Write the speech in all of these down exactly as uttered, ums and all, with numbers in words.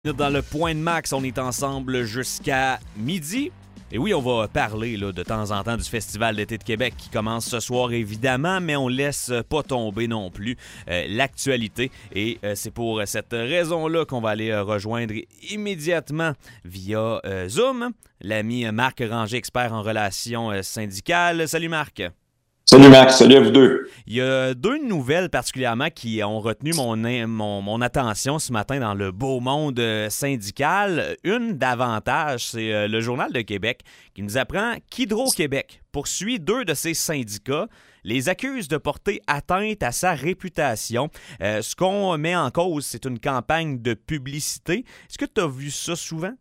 Dans le Point de Max, on est ensemble jusqu'à midi. Et oui, on va parler là, de temps en temps du Festival d'été de Québec qui commence ce soir, évidemment, mais on laisse pas tomber non plus euh, l'actualité. Et euh, c'est pour cette raison-là qu'on va aller euh, rejoindre immédiatement via euh, Zoom l'ami Marc Ranger, expert en relations euh, syndicales. Salut Marc! Salut Max, salut à vous deux. Il y a deux nouvelles particulièrement qui ont retenu mon, mon, mon attention ce matin dans le beau monde syndical. Une davantage, c'est le Journal de Québec qui nous apprend qu'Hydro-Québec poursuit deux de ses syndicats, les accuse de porter atteinte à sa réputation. Euh, ce qu'on met en cause, c'est une campagne de publicité. Est-ce que tu as vu ça souvent?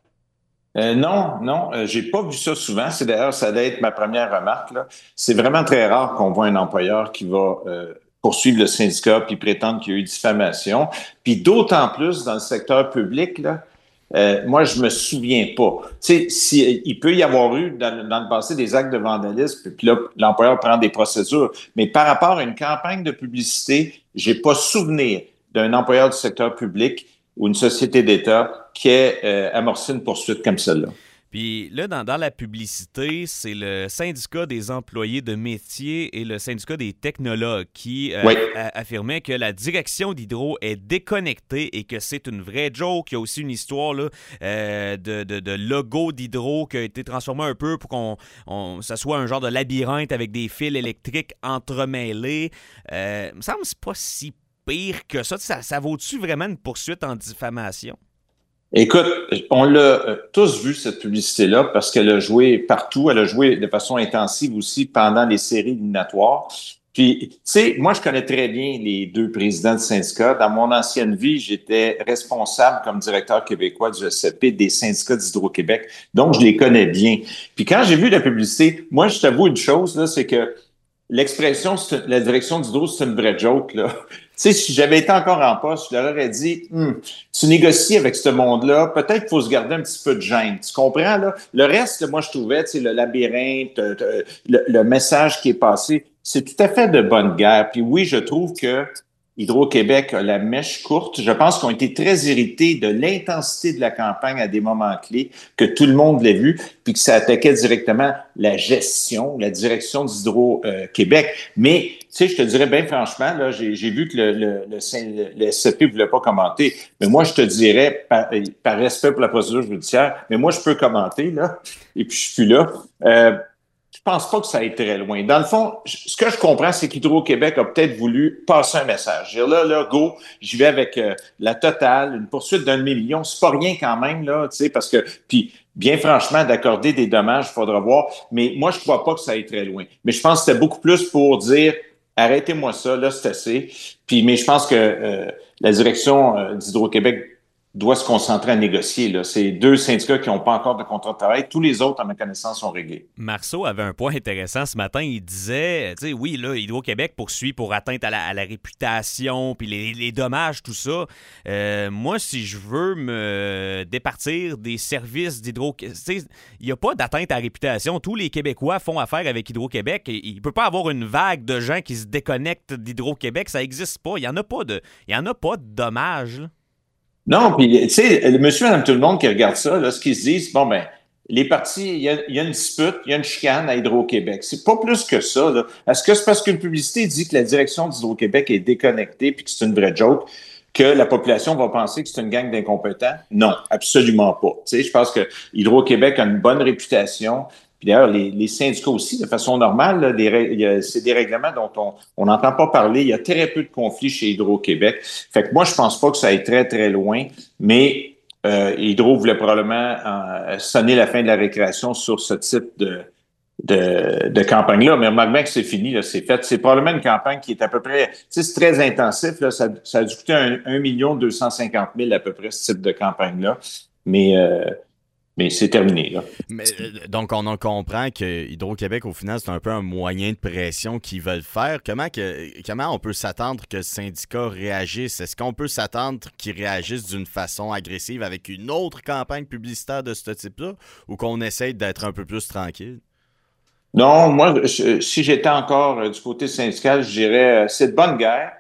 Euh, non, non, euh, j'ai pas vu ça souvent. C'est d'ailleurs, ça doit être ma première remarque, là. C'est vraiment très rare qu'on voit un employeur qui va euh, poursuivre le syndicat puis prétendre qu'il y a eu diffamation. Puis d'autant plus dans le secteur public, là, euh, moi, je me souviens pas. Tu sais, si, il peut y avoir eu dans, dans le passé des actes de vandalisme, puis là, l'employeur prend des procédures. Mais par rapport à une campagne de publicité, j'ai pas souvenir d'un employeur du secteur public ou une société d'État qui ait euh, amorcé une poursuite comme celle-là. Puis là, dans, dans la publicité, c'est le syndicat des employés de métier et le syndicat des technologues qui euh, Oui. a, affirmaient que la direction d'Hydro est déconnectée et que c'est une vraie joke. Il y a aussi une histoire là, euh, de, de, de logo d'Hydro qui a été transformé un peu pour qu'on on, ça soit un genre de labyrinthe avec des fils électriques entremêlés. Euh, il me semble que c'est pas si pire que ça. Ça, ça vaut-tu vraiment une poursuite en diffamation? Écoute, on l'a euh, tous vu, cette publicité-là, parce qu'elle a joué partout. Elle a joué de façon intensive aussi pendant les séries éliminatoires. Puis, tu sais, moi, je connais très bien les deux présidents du syndicat. Dans mon ancienne vie, j'étais responsable comme directeur québécois du S C P des syndicats d'Hydro-Québec. Donc, je les connais bien. Puis, quand j'ai vu la publicité, moi, je t'avoue une chose, là, c'est que l'expression, c'est- la direction d'Hydro, c'est une vraie joke, là. Tu sais, si j'avais été encore en poste, je leur aurais dit, Hum, tu négocies avec ce monde-là, peut-être qu'il faut se garder un petit peu de gêne. Tu comprends, là? Le reste, là, moi, je trouvais, tu sais, le labyrinthe, euh, euh, le, le message qui est passé, c'est tout à fait de bonne guerre. Puis oui, je trouve que Hydro-Québec a la mèche courte. Je pense qu'ils ont été très irrités de l'intensité de la campagne à des moments clés, que tout le monde l'a vu, puis que ça attaquait directement la gestion, la direction d'Hydro-Québec. Mais, tu sais, je te dirais bien franchement, là, j'ai, j'ai vu que le, le, le, le S C P ne voulait pas commenter, mais moi, je te dirais, par, par respect pour la procédure judiciaire, mais moi, je peux commenter, là, et puis je suis là. Euh, Je pense pas que ça aille très loin. Dans le fond, ce que je comprends, c'est qu'Hydro-Québec a peut-être voulu passer un message. Dire là, là, go, j'y vais avec euh, la totale, une poursuite d'un demi-million. C'est pas rien quand même, là, tu sais, parce que, puis, bien franchement, d'accorder des dommages, il faudra voir. Mais moi, je crois pas que ça aille très loin. Mais je pense que c'était beaucoup plus pour dire, arrêtez-moi ça, là, c'est assez. Puis, mais je pense que euh, la direction euh, d'Hydro-Québec doit se concentrer à négocier, là. C'est deux syndicats qui n'ont pas encore de contrat de travail. Tous les autres, à ma connaissance, sont réglés. Marceau avait un point intéressant ce matin. Il disait, tu sais, oui, là, Hydro-Québec poursuit pour atteinte à la, à la réputation, puis les, les dommages, tout ça. Euh, moi, si je veux me départir des services d'Hydro, tu sais, il n'y a pas d'atteinte à la réputation. Tous les Québécois font affaire avec Hydro-Québec. Il ne peut pas avoir une vague de gens qui se déconnectent d'Hydro-Québec. Ça n'existe pas. Il n'y en a pas de, il y en a pas de dommages, là. Non, puis, tu sais, le monsieur, madame, tout le monde qui regarde ça, là, ce qu'ils se disent, bon, ben, les partis, il y a, il y a une dispute, il y a une chicane à Hydro-Québec. C'est pas plus que ça, là. Est-ce que c'est parce qu'une publicité dit que la direction d'Hydro-Québec est déconnectée puis que c'est une vraie joke que la population va penser que c'est une gang d'incompétents? Non, absolument pas. Tu sais, je pense que Hydro-Québec a une bonne réputation. Puis d'ailleurs, les, les syndicats aussi, de façon normale, là, des, il y a- c'est des règlements dont on n'entend pas parler. Il y a très peu de conflits chez Hydro-Québec. Fait que moi, je pense pas que ça aille très, très loin, mais euh, Hydro voulait probablement euh, sonner la fin de la récréation sur ce type de, de, de campagne-là. Mais remarque bien que c'est fini, là, c'est fait. C'est probablement une campagne qui est à peu près, tu sais, c'est très intensif, là. Ça, ça a dû coûter un, un million deux cent cinquante mille à peu près, ce type de campagne-là. Mais, euh, mais c'est terminé, là. Mais, euh, donc, on en comprend que Hydro-Québec, au final, c'est un peu un moyen de pression qu'ils veulent faire. Comment, que, comment on peut s'attendre que le syndicat réagisse? Est-ce qu'on peut s'attendre qu'ils réagissent d'une façon agressive avec une autre campagne publicitaire de ce type-là ou qu'on essaye d'être un peu plus tranquille? Non, moi, je- si j'étais encore euh, du côté syndical, je dirais euh, c'est de bonne guerre.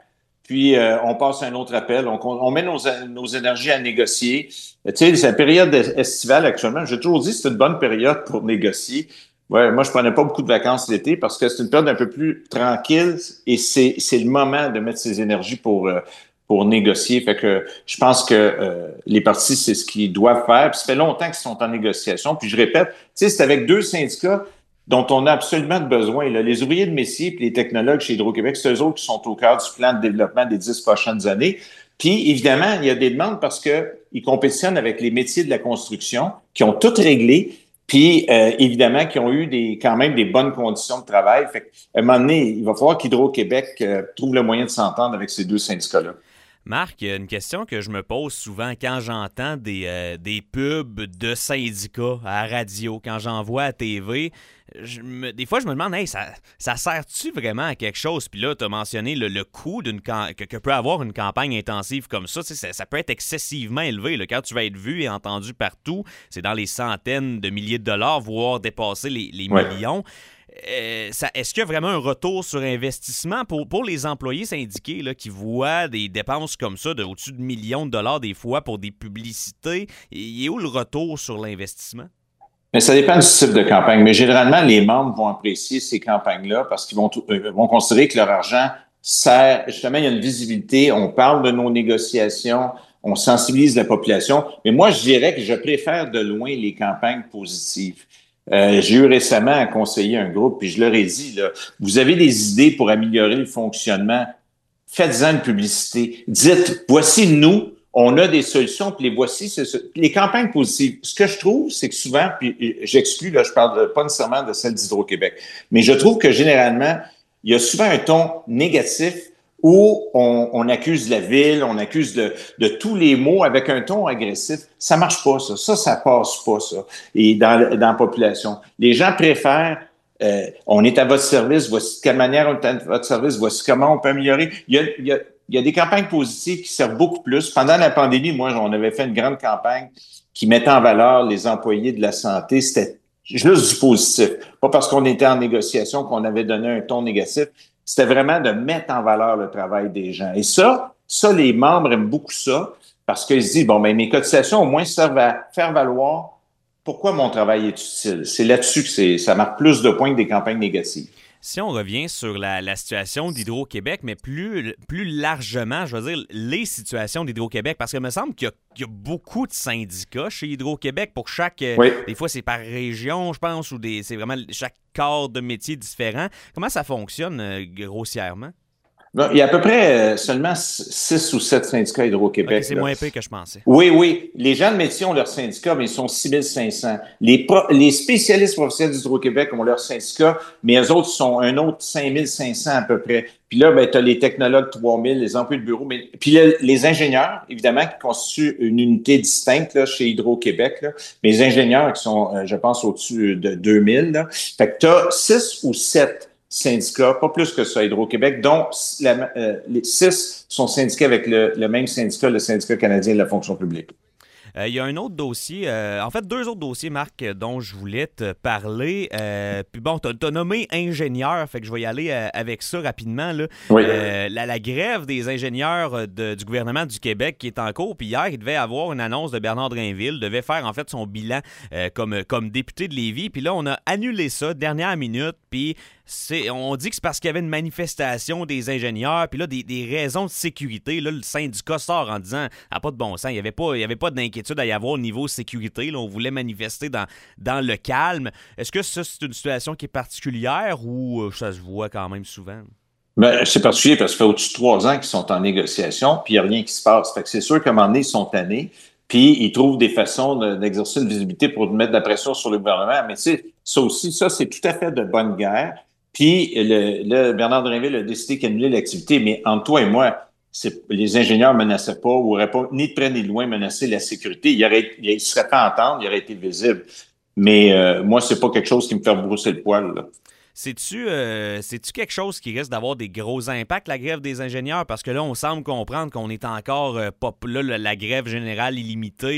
puis euh, on passe à un autre appel. On, on met nos, nos énergies à négocier. Tu sais, c'est la période estivale actuellement. J'ai toujours dit que c'est une bonne période pour négocier. Ouais, moi, je prenais pas beaucoup de vacances l'été parce que c'est une période un peu plus tranquille et c'est, c'est le moment de mettre ses énergies pour, euh, pour négocier. Fait que je pense que euh, les partis, c'est ce qu'ils doivent faire. Puis ça fait longtemps qu'ils sont en négociation. Puis je répète, tu sais, c'est avec deux syndicats dont on a absolument besoin. Là. Les ouvriers de Messier et les technologues chez Hydro-Québec, c'est eux autres qui sont au cœur du plan de développement des dix prochaines années. Puis, évidemment, il y a des demandes parce qu'ils compétitionnent avec les métiers de la construction qui ont tout réglé. Puis, euh, évidemment, qui ont eu des quand même des bonnes conditions de travail. Fait qu'à un moment donné, il va falloir qu'Hydro-Québec euh, trouve le moyen de s'entendre avec ces deux syndicats-là. Marc, il y a une question que je me pose souvent quand j'entends des, euh, des pubs de syndicats à la radio, quand j'en vois à T V. Je me, des fois, je me demande, hey, ça, ça sert-tu vraiment à quelque chose? Puis là, tu as mentionné le, le coût d'une que, que peut avoir une campagne intensive comme ça. Ça, ça peut être excessivement élevé. Là. Quand tu vas être vu et entendu partout, c'est dans les centaines de milliers de dollars, voire dépasser les, les ouais. millions. Euh, ça, est-ce qu'il y a vraiment un retour sur investissement pour, pour les employés syndiqués là, qui voient des dépenses comme ça de au-dessus de millions de dollars des fois pour des publicités? Il est où le retour sur l'investissement? Mais ça dépend du type de campagne. Mais généralement, les membres vont apprécier ces campagnes-là parce qu'ils vont, euh, vont considérer que leur argent sert, justement, il y a une visibilité, on parle de nos négociations, on sensibilise la population. Mais moi, je dirais que je préfère de loin les campagnes positives. Euh, j'ai eu récemment à conseiller un groupe, puis je leur ai dit, là, vous avez des idées pour améliorer le fonctionnement, faites-en une publicité. Dites, voici nous, on a des solutions, puis les voici, c'est ça. Les campagnes positives. Ce que je trouve, c'est que souvent, puis j'exclus, là, je parle pas nécessairement de celle d'Hydro-Québec, mais je trouve que généralement, il y a souvent un ton négatif où on, on accuse la ville, on accuse de, de tous les maux avec un ton agressif. Ça marche pas, ça. Ça, ça passe pas, ça. Et dans, dans la population. Les gens préfèrent euh, on est à votre service, voici de quelle manière on est à votre service, voici comment on peut améliorer. Il y a, il y a, il y a des campagnes positives qui servent beaucoup plus. Pendant la pandémie, moi, on avait fait une grande campagne qui mettait en valeur les employés de la santé. C'était juste du positif. Pas parce qu'on était en négociation qu'on avait donné un ton négatif. C'était vraiment de mettre en valeur le travail des gens. Et ça, ça, les membres aiment beaucoup ça parce qu'ils se disent, bon, ben mes cotisations au moins servent à faire valoir pourquoi mon travail est utile. C'est là-dessus que c'est, ça marque plus de points que des campagnes négatives. Si on revient sur la, la situation d'Hydro-Québec, mais plus, plus largement, je veux dire, les situations d'Hydro-Québec, parce qu'il me semble qu'il y a, qu'il y a beaucoup de syndicats chez Hydro-Québec pour chaque... Oui. Des fois, c'est par région, je pense, ou des, c'est vraiment chaque corps de métier différent. Comment ça fonctionne euh, grossièrement? Bon, il y a à peu près euh, seulement six ou sept syndicats Hydro-Québec. Okay, c'est là. moins épais que je pensais. Oui, oui. Les gens de métier ont leur syndicat, mais ils sont six mille cinq cents. Les, pro- les spécialistes professionnels d'Hydro-Québec ont leur syndicat, mais eux autres sont un autre cinq mille cinq cents à peu près. Puis là, ben, tu as les technologues trois mille, les employés de bureau. Mais... Puis là, les ingénieurs, évidemment, qui constituent une unité distincte là, chez Hydro-Québec. Là. Mais les ingénieurs qui sont, euh, je pense, au-dessus de deux mille. Là. Fait que tu as six ou sept syndicats, pas plus que ça, Hydro-Québec, dont la, euh, les six sont syndiqués avec le, le même syndicat, le syndicat canadien de la fonction publique. Il euh, y a un autre dossier, euh, en fait deux autres dossiers, Marc, dont je voulais te parler. Euh, puis bon, tu as nommé ingénieur, fait que je vais y aller euh, avec ça rapidement. Là. Oui. Euh, la, la grève des ingénieurs de, du gouvernement du Québec qui est en cours, puis hier, il devait avoir une annonce de Bernard Drinville, devait faire en fait son bilan euh, comme, comme député de Lévis, puis là, on a annulé ça, dernière minute, puis c'est, on dit que c'est parce qu'il y avait une manifestation des ingénieurs, puis là, des, des raisons de sécurité. Là, le syndicat sort en disant « Ah, pas de bon sens, il n'y avait pas, il y avait pas d'inquiétude à y avoir au niveau sécurité. Là, on voulait manifester dans, dans le calme. » Est-ce que ça, c'est une situation qui est particulière ou euh, ça se voit quand même souvent? Ben, c'est particulier parce que ça fait au-dessus de trois ans qu'ils sont en négociation, puis il n'y a rien qui se passe. Fait que c'est sûr qu'à un moment donné, ils sont tannés, puis ils trouvent des façons de, d'exercer une visibilité pour mettre de la pression sur le gouvernement. Mais tu sais, ça aussi, ça, c'est tout à fait de bonne guerre. Puis le, le Bernard Drinville a décidé qu'il annulait l'activité, mais entre toi et moi, c'est, les ingénieurs ne menaçaient pas ou n'auraient pas, ni de près ni de loin, menacé la sécurité. Il ne il serait pas entendre, il aurait été visible. Mais euh, moi, c'est pas quelque chose qui me fait brousser le poil, là. C'est-tu, euh, c'est-tu quelque chose qui risque d'avoir des gros impacts, la grève des ingénieurs? Parce que là, on semble comprendre qu'on est encore euh, pas là, la grève générale illimitée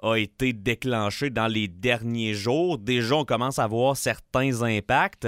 a été déclenché dans les derniers jours. Déjà, on commence à voir certains impacts.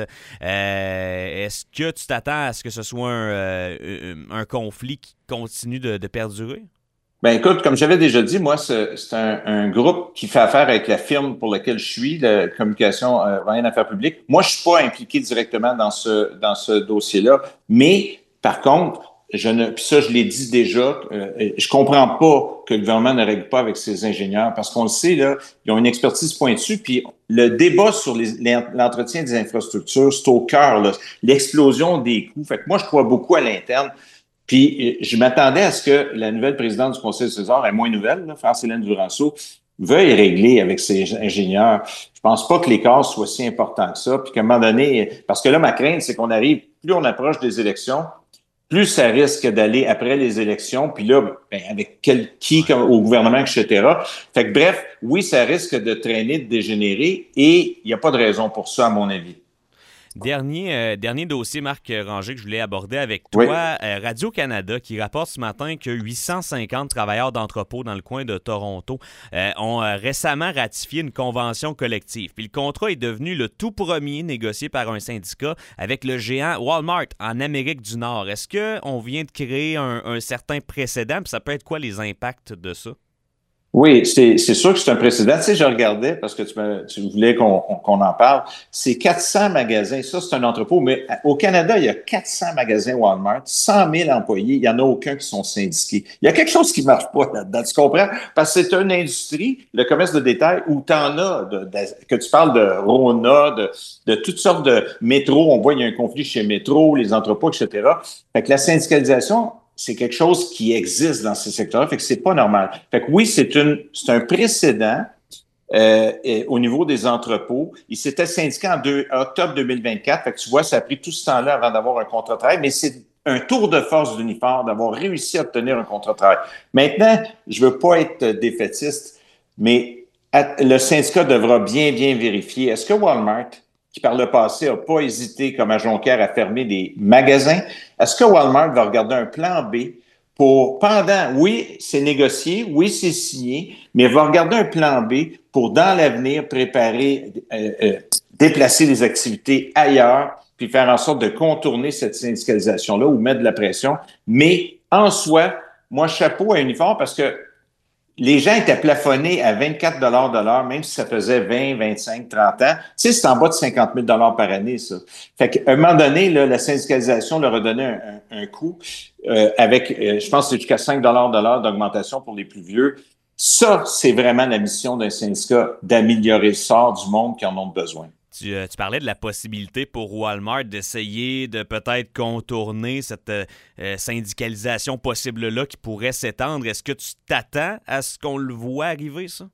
Euh, est-ce que tu t'attends à ce que ce soit un, euh, un conflit qui continue de, de perdurer? Ben écoute, comme j'avais déjà dit, moi, c'est, c'est un, un groupe qui fait affaire avec la firme pour laquelle je suis, la communication euh, Ryan Affaires publiques. Moi, je suis pas impliqué directement dans ce dans ce dossier-là, mais par contre, je ne, puis ça, je l'ai dit déjà, euh, je comprends pas que le gouvernement ne règle pas avec ses ingénieurs, parce qu'on le sait là, ils ont une expertise pointue, puis le débat sur les, l'entretien des infrastructures, c'est au cœur, là, l'explosion des coûts. Fait que moi, je crois beaucoup à l'interne. Puis, je m'attendais à ce que la nouvelle présidente du Conseil du Trésor, elle est moins nouvelle, là, France-Hélène Duranceau, veuille régler avec ses ingénieurs. Je pense pas que l'écart soit si important que ça. Puis qu'à un moment donné, parce que là, ma crainte, c'est qu'on arrive, plus on approche des élections, plus ça risque d'aller après les élections, puis là, ben, avec quel, qui comme, au gouvernement, et cetera. Fait que bref, oui, ça risque de traîner, de dégénérer, et il n'y a pas de raison pour ça, à mon avis. Dernier, euh, dernier dossier, Marc Ranger, que je voulais aborder avec toi. Oui. Euh, Radio-Canada qui rapporte ce matin que huit cent cinquante travailleurs d'entrepôts dans le coin de Toronto euh, ont euh, récemment ratifié une convention collective. Puis le contrat est devenu le tout premier négocié par un syndicat avec le géant Walmart en Amérique du Nord. Est-ce qu'on vient de créer un, un certain précédent? Puis ça peut être quoi les impacts de ça? Oui, c'est, c'est sûr que c'est un précédent. Tu sais, je regardais, parce que tu, me, tu voulais qu'on, qu'on en parle, c'est quatre cents magasins. Ça, c'est un entrepôt, mais au Canada, il y a quatre cents magasins Walmart, cent mille employés. Il n'y en a aucun qui sont syndiqués. Il y a quelque chose qui ne marche pas là-dedans, tu comprends? Parce que c'est une industrie, le commerce de détail, où tu en as, de, de, que tu parles de Rona, de, de toutes sortes de métro. On voit, il y a un conflit chez Métro, les entrepôts, et cetera. Fait que la syndicalisation, c'est quelque chose qui existe dans ces secteurs, fait que c'est pas normal. Fait que oui, c'est une, c'est un précédent euh, au niveau des entrepôts. Il s'était syndiqué en deux, octobre deux mille vingt-quatre, fait que tu vois, ça a pris tout ce temps-là avant d'avoir un contrat de travail, mais c'est un tour de force d'Unifor d'avoir réussi à obtenir un contrat de travail. Maintenant, je veux pas être défaitiste, mais le syndicat devra bien, bien vérifier. Est-ce que Walmart, qui par le passé n'a pas hésité, comme à Jonquière, à fermer des magasins, est-ce que Walmart va regarder un plan B pour, pendant, oui, c'est négocié, oui, c'est signé, mais va regarder un plan B pour, dans l'avenir, préparer, euh, euh, déplacer les activités ailleurs, puis faire en sorte de contourner cette syndicalisation-là ou mettre de la pression. Mais, en soi, moi, chapeau à Unifor parce que les gens étaient plafonnés à vingt-quatre dollars de l'heure, même si ça faisait vingt, vingt-cinq, trente ans. Tu sais, c'est en bas de cinquante mille dollars par année, ça. Fait qu'à un moment donné, là, la syndicalisation leur a donné un, un, un coup euh, avec, euh, je pense, que c'est jusqu'à cinq dollars de l'heure d'augmentation pour les plus vieux. Ça, c'est vraiment la mission d'un syndicat, d'améliorer le sort du monde qui en ont besoin. Tu, euh, tu parlais de la possibilité pour Walmart d'essayer de peut-être contourner cette euh, syndicalisation possible-là qui pourrait s'étendre. Est-ce que tu t'attends à ce qu'on le voit arriver, ça?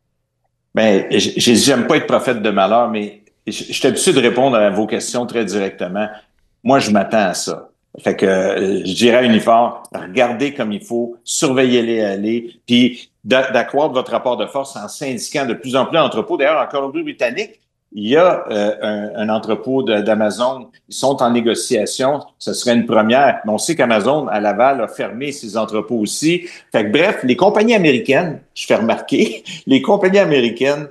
Bien, j'aime pas être prophète de malheur, mais je suis habitué de répondre à vos questions très directement. Moi, je m'attends à ça. Fait que euh, je dirais à Unifor, regardez comme il faut, surveillez-les aller, puis d'accroître votre rapport de force en syndiquant de plus en plus d'entrepôts. D'ailleurs, en Colombie-Britannique, il y a euh, un, un entrepôt de, d'Amazon. Ils sont en négociation. Ce serait une première. Mais on sait qu'Amazon, à Laval, a fermé ses entrepôts aussi. Fait que bref, les compagnies américaines, je fais remarquer, les compagnies américaines,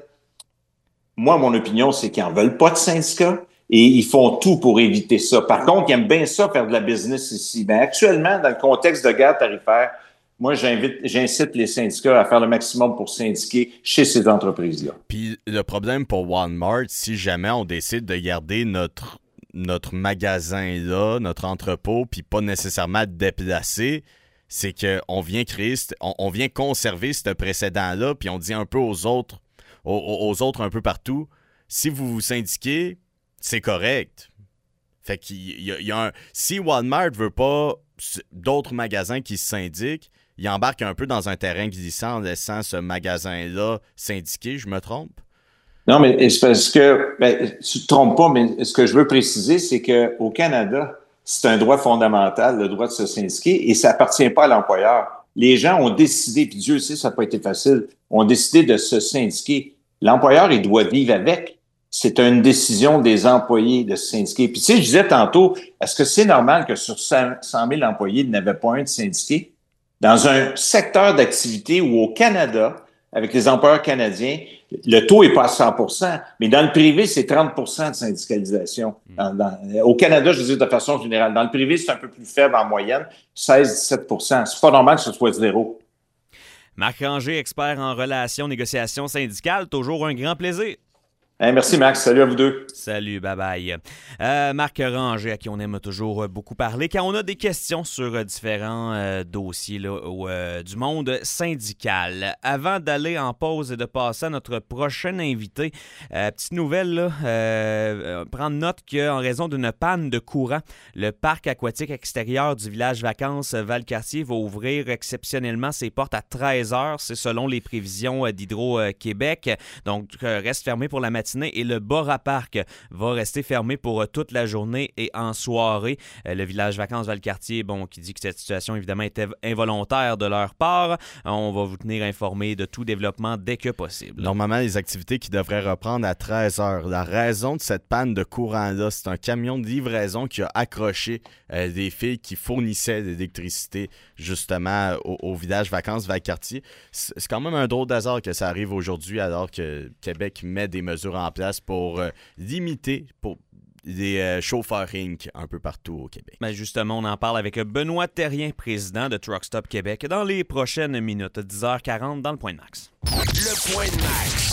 moi, mon opinion, c'est qu'ils n'en veulent pas de syndicats et ils font tout pour éviter ça. Par contre, ils aiment bien ça, faire de la business ici. Ben, actuellement, dans le contexte de guerre tarifaire, moi, j'invite, j'incite les syndicats à faire le maximum pour syndiquer chez ces entreprises-là. Puis le problème pour Walmart, si jamais on décide de garder notre, notre magasin-là, notre entrepôt, puis pas nécessairement déplacer, c'est qu'on vient créer, on, on vient conserver ce précédent-là, puis on dit un peu aux autres, aux, aux autres un peu partout, si vous vous syndiquez, c'est correct. Fait qu'il y a, il y a un... Si Walmart veut pas d'autres magasins qui se syndiquent, il embarque un peu dans un terrain glissant en laissant ce magasin-là syndiqué, je me trompe? Non, mais c'est parce que, ben, tu te trompes pas, mais ce que je veux préciser, c'est qu'au Canada, c'est un droit fondamental, le droit de se syndiquer, et ça appartient pas à l'employeur. Les gens ont décidé, puis Dieu sait, ça n'a pas été facile, ont décidé de se syndiquer. L'employeur, il doit vivre avec. C'est une décision des employés de se syndiquer. Puis tu sais, je disais tantôt, est-ce que c'est normal que sur cent mille employés, il n'y en avait pas un de syndiqué? Dans un secteur d'activité où au Canada, avec les employeurs canadiens, le taux n'est pas à cent pour cent, mais dans le privé, c'est trente pour cent de syndicalisation. Dans, dans, au Canada, je veux dire de façon générale. Dans le privé, c'est un peu plus faible en moyenne, seize à dix-sept pour cent. C'est pas normal que ce soit zéro. Marc Ranger, expert en relations, négociations syndicales, toujours un grand plaisir. Hey, merci Max, salut à vous deux. Salut, bye bye. Euh, Marc Ranger, à qui on aime toujours beaucoup parler, quand on a des questions sur différents euh, dossiers là, au, euh, du monde syndical. Avant d'aller en pause et de passer à notre prochain invité, euh, petite nouvelle, là, euh, prendre note qu'en raison d'une panne de courant, le parc aquatique extérieur du village vacances Valcartier va ouvrir exceptionnellement ses portes à treize heures, c'est selon les prévisions d'Hydro-Québec. Donc, reste fermé pour la matinée. Et le Bora Park va rester fermé pour toute la journée et en soirée. Le village vacances Valcartier, bon, qui dit que cette situation évidemment était involontaire de leur part. On va vous tenir informé de tout développement dès que possible. Normalement, les activités qui devraient reprendre à treize heures. La raison de cette panne de courant-là, c'est un camion de livraison qui a accroché euh, des fils qui fournissaient de l'électricité justement au, au village vacances Valcartier. C'est, c'est quand même un drôle d'hasard que ça arrive aujourd'hui alors que Québec met des mesures en place pour euh, limiter pour des euh, chauffeurs Inc un peu partout au Québec. Ben justement, on en parle avec Benoît Terrien, président de Truck Stop Québec, dans les prochaines minutes, dix heures quarante dans le Point de Max. Le Point de Max.